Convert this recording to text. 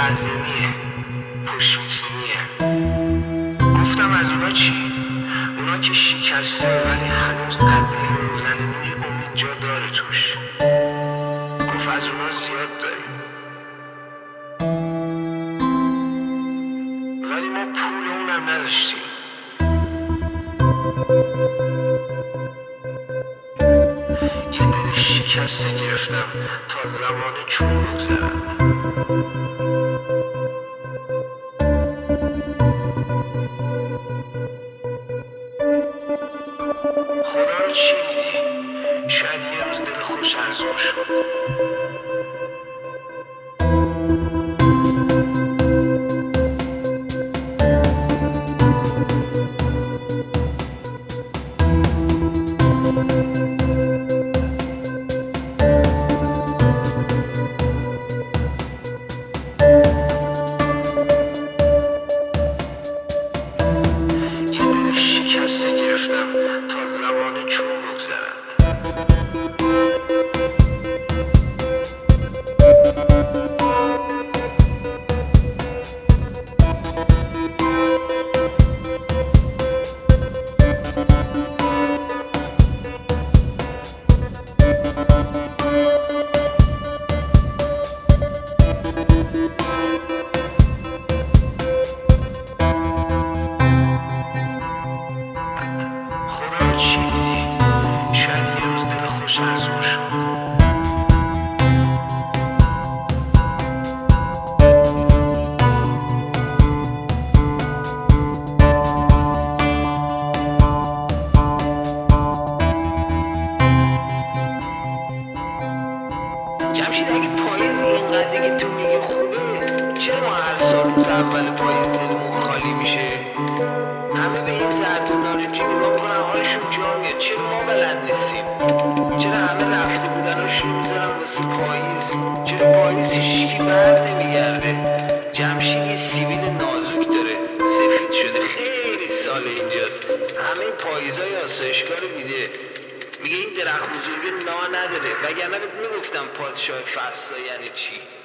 وزنیه، پشمیتینیه. گفتم از اونا چی؟ اونا که شکسته ولی هنوز قدره روزنینی امید جا داره توش. گفت از اونا زیاد داریم ولی ما پول اونم نداشتیم. یه دل شکسته گرفتم تا زمان چون بگذرم. خدا رو چی میدی؟ شاید یه روز دل خوش ارزون شد. شکسته گرفتم تا زمان چون بگذرم. شاید یه روز دل خوش ارزون شد. جمشید اگه پاییز اینقدر که تو میگی خوبه، چرا ما هر سال روز اول پاییز دلمون خالی میشه؟ همه به این زرتونا رو توی نگاه کنن حالشون جا میاد. چرا ما بلد نیستیم؟ چرا همه رفته بودن رو شروع میزنن واسه پاییز؟ چرا پاییز هیچکی بر نمیگرده؟ جمشید یه سیبیل نازک داره، سفید شده، خیلی سال اینجاست. همه پاییزای آسایشگاه رو دیده. میگه این درخت بزرگه نا نداره، وگرنه بهت میگفتم پادشاه فرسا یعنی چی.